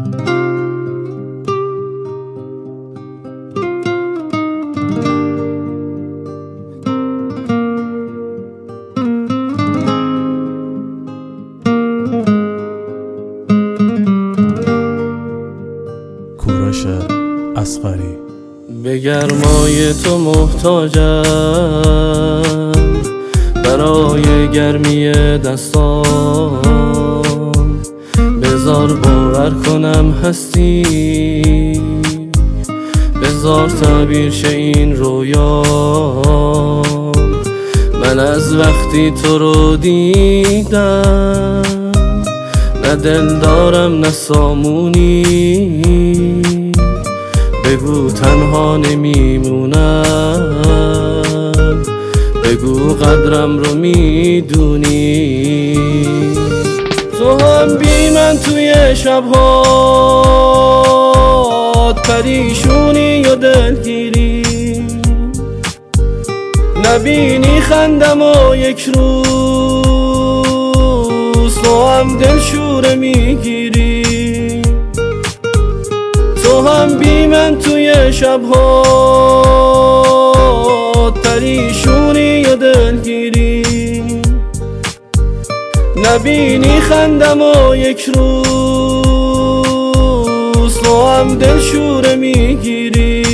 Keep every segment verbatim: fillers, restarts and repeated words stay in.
کوروش اصغری. به گرمای تو محتاجم، برای گرمی دستام بذار باور کنم هستی، بذار تعبیر شه این رویام. من از وقتی تو رو دیدم نه دل دارم نه سامونی، بگو تنها نمیمونم، بگو قدرم رو میدونی. تو هم بی من توی شبهات پریشونی یا دلگیری، نبینی خندم و یک روز تو هم دلشوره میگیری. تو هم بی من توی شبهات پریشونی یا دلگیری، نبینی خندم و یک روز تو هم دلشوره میگیری.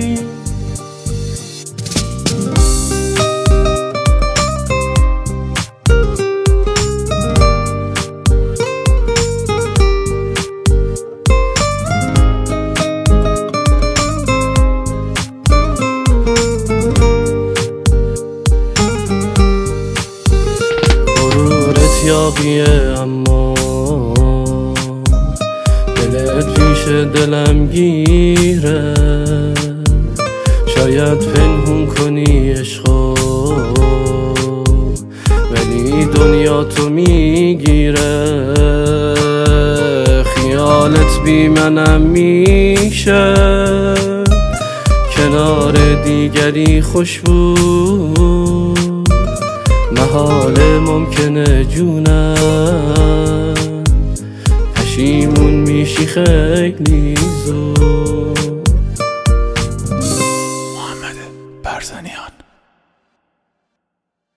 یابیه اما دلت پیش دلم گیره، شاید پنهون کنی عشقو ولی دنیا تو میگیره. خیالت بی منم میشه، کنار دیگری خوش بود، محاله ممکنه جونم پشیمون میشی خیلی زود.